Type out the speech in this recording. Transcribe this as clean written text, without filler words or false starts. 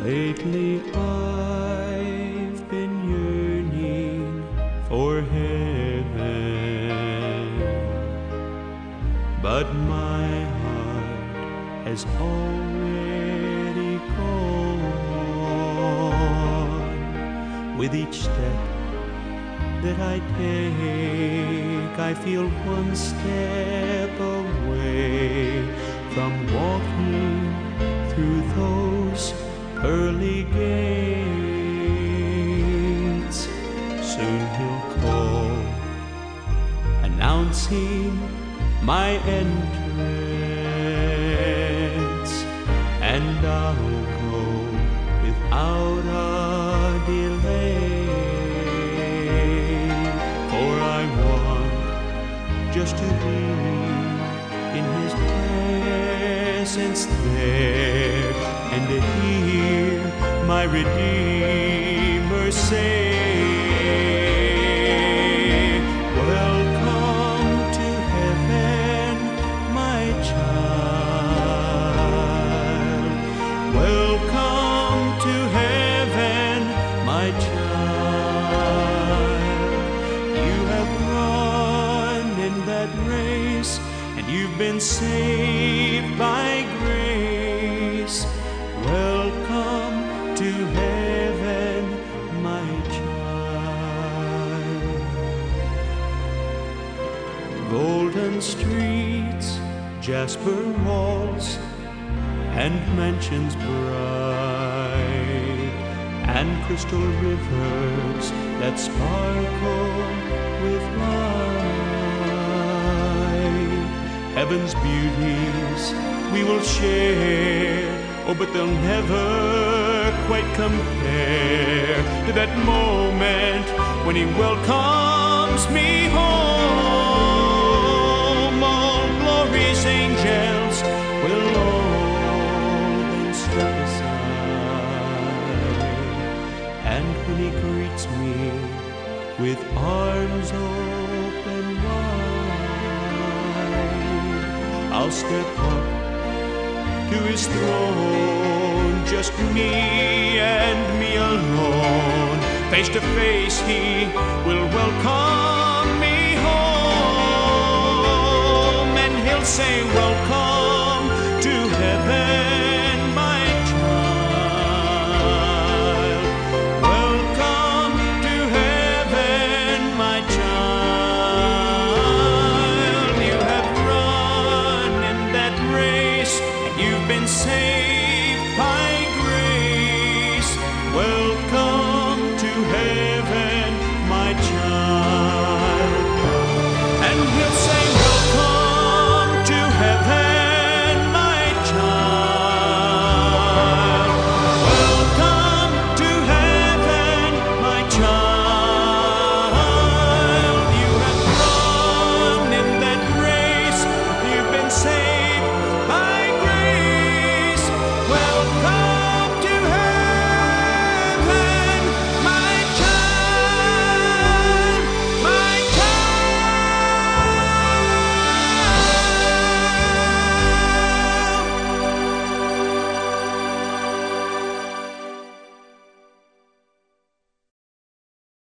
Lately I've been yearning for heaven, but my heart has already gone. With each step that I take, I feel one step away from walking through those pearly gates. Soon he'll call, announcing my entrance, and I'll go without a delay. For I want just to be in his presence there, and to hear my Redeemer say, "Welcome to heaven, my child. Welcome to heaven, my child. You have run in that race, and you've been saved by grace. Welcome to heaven, my child." Golden streets, jasper walls, and mansions bright, and crystal rivers that sparkle with light. Heaven's beauties we will share, oh, but they'll never quite compare to that moment when he welcomes me home. All glory's angels will all then step aside, and when he greets me with arms open wide, I'll step up to his throne, just me and me alone. Face to face he will welcome me home, and he'll say,